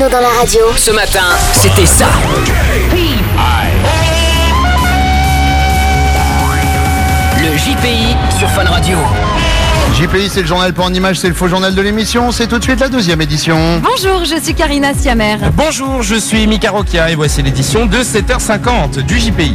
Bruno dans la radio. Ce matin, c'était ça. Le JPI sur Fun Radio. JPI, c'est le journal pas en images, c'est le faux journal de l'émission. C'est tout de suite la 2e édition. Bonjour, je suis Karina Siamer. Bonjour, je suis Mika Rokia et voici l'édition de 7h50 du JPI.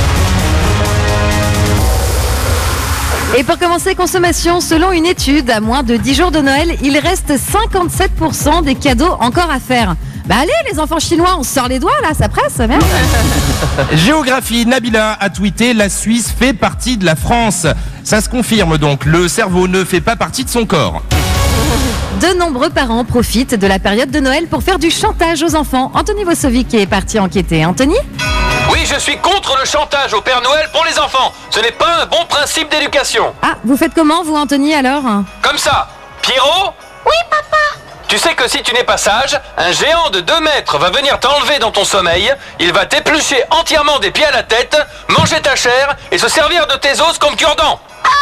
Et pour commencer, consommation, selon une étude, à moins de 10 jours de Noël, il reste 57% des cadeaux encore à faire. Bah allez, les enfants chinois, on sort les doigts là, ça presse, merde. Géographie, Nabila a tweeté « La Suisse fait partie de la France ». Ça se confirme donc, le cerveau ne fait pas partie de son corps. De nombreux parents profitent de la période de Noël pour faire du chantage aux enfants. Anthony Vossovic est parti enquêter. Anthony ? Oui, je suis contre le chantage au Père Noël pour les enfants. Ce n'est pas un bon principe d'éducation. Ah, vous faites comment vous, Anthony, alors ? Comme ça. Pierrot ? Oui, papa. Tu sais que si tu n'es pas sage, un géant de 2 mètres va venir t'enlever dans ton sommeil, il va t'éplucher entièrement des pieds à la tête, manger ta chair et se servir de tes os comme cure-dent.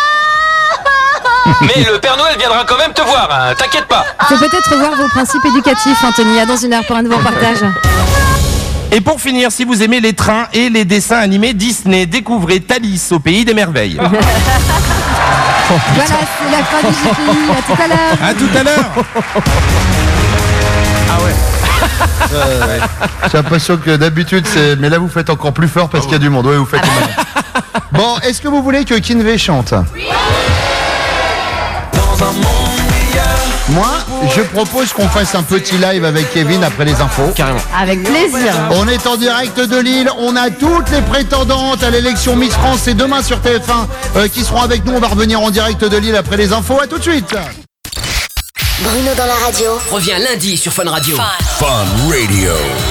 Mais le Père Noël viendra quand même te voir, hein, t'inquiète pas. Faut peut-être voir vos principes éducatifs, Anthony, à dans une heure pour un nouveau reportage. Et pour finir, si vous aimez les trains et les dessins animés Disney, découvrez Thalys au pays des merveilles. Voilà, c'est la fin du JPI. À tout à l'heure. À tout à l'heure. J'ai l'impression que d'habitude c'est... Mais là vous faites encore plus fort parce qu'il y a du monde. Oui, vous faites mal. Bon, est-ce que vous voulez que Kinvey chante ? Moi, je propose qu'on fasse un petit live avec Kevin après les infos. Carrément. Avec plaisir. On est en direct de Lille, on a toutes les prétendantes à l'élection Miss France, c'est demain sur TF1 qui seront avec nous. On va revenir en direct de Lille après les infos, à tout de suite. Bruno dans la radio. Reviens lundi sur Fun Radio. Fun Radio.